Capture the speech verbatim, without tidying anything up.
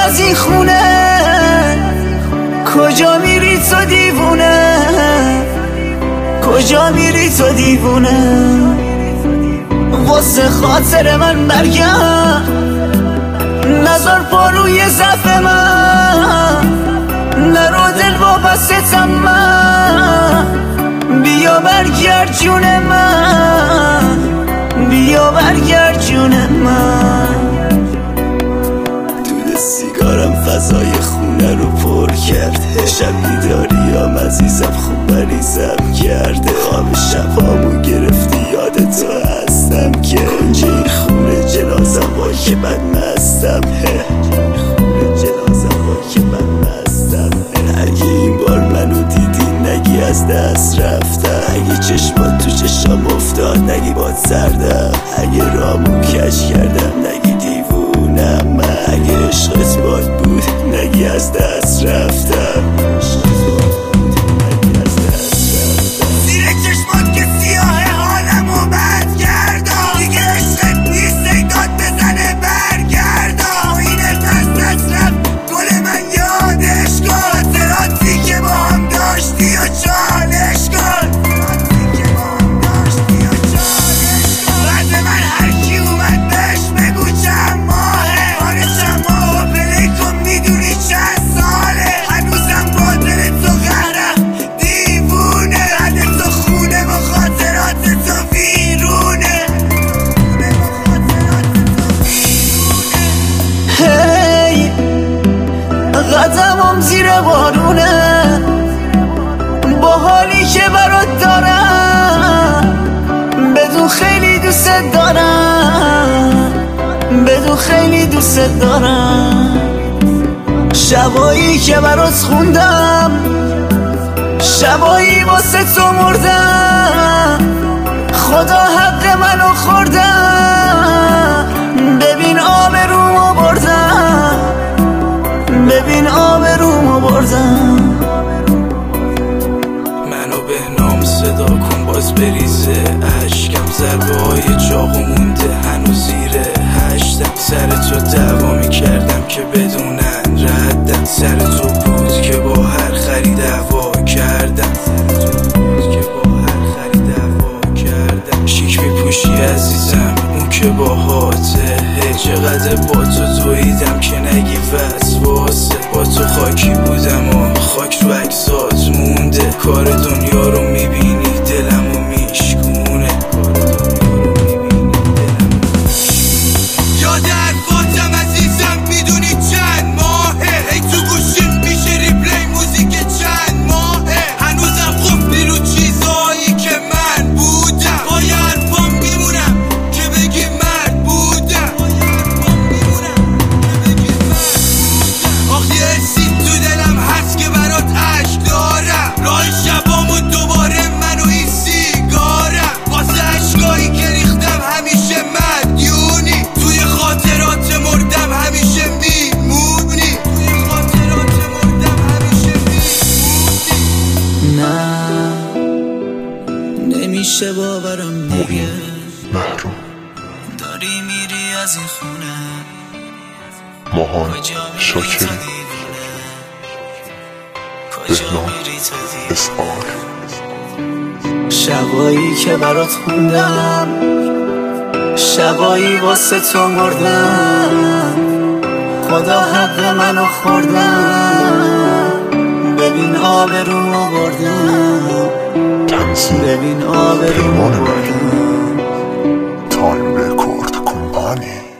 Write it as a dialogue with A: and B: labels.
A: از این خونه؟ کجا میری تو دیوونه؟ کجا میری تو دیوونه؟ واسه خاطر من برگرد، نزار پا روی ضعف من، نرو دل وابستم من، بیا برگرد جون من، بیا برگرد جون من. دود سیگارم فضای خونه رو پر کرد، شب بیداریم عزیزم خوب مریضم کرده، خواب شبامو گرفتی یاد تو هستم که این خونه جنازم با که من مستم، خونه جنازم با که من مستم. اگه این بار منو دیدی نگی از دست رفتم، اگه چشمات تو چشم افتاد نگی باد سردم، اگه رامو کش کردم نگی دیوونم من، اگه عشقت باد بود نگی از دست رفتم.
B: زیر چشمات که سیاه حالمو بد کردم، دیگه عشقت نیست ای داد بزنه برگردم. اینه دست دست رفت گل من یادش کن، خاطراتی که با هم داشتی و چالش کن، خاطراتی که با هم داشتی و چالش کن. بعد من هرکی اومد بهش بگو چند ماهه، آره چند ماه و پلی کن میدونی چند ساله. هنوزم با دل تو غرم دیوونه، بعد تو خونه با خاطرات تو ویرونه، خونه با خاطرات تو ویرونه.
A: هی قدمم زیر بارونه، با حالی که برات دارم، بدون خیلی دوست دارم، بدون خیلی دوست دارم. شبایی که برات خوندم، شبایی واسه تو مردم، خدا حق منو خوردم. ببین آبرومو بردم، ببین آبرومو بردم.
C: منو به نام صدا کن باز بریزه اشکم، ضربه های چاقو مونده هنوز زیره هشتم. سر تو دعوا میکردم که بدونن ردم، سر تو بود که با هر خری دعوا کردم، سر تو بود که با هر خری دعوا کردم. شیک میپوشی عزیزم اون که با هاته، چقدر با تو تویدم که نگی وسواسه. با تو خاکی بودم و خاک رو اجزات مونده، کار دنیا رو میبینی دلمو میشکونه،
B: یاد حرفاتم عزیزم میدونی چند ماهه، هی تو گوشیم میشه ریپلی موزیک چند ماهه. هنوزم خفتی رو چیزایی که من بودم، با یه حرفام میمونم که بگی مرد بودم، با یه حرفام میمونم که بگی مرد بودم. آخ یه حسی تو دلم هست که برات عشق دارم، راه شبامو دوباره من و این سیگارم، واسه عشقایی که ریختم همیشه مدیونی، توی خاطرات مردم همیشه میمونی، توی خاطرات مردم همیشه میمونی.
A: نه نمیشه باورم دیگه،
D: محروم
A: داری میری از این خونه.
D: ماهان
A: کجا میری
D: شاکری
A: تو دیوونه؟ کجا
D: بهنام
A: میری تو دیوونه؟
D: اسعار.
A: شبایی که برات خوندم، شبایی واسه تو مردم، خدا حق منو خوردم. ببین آبرومو بردم،
D: تنظیم
A: ببین آبرومو
D: پیمان
A: بردم.
D: تایم رکورد کمپانی.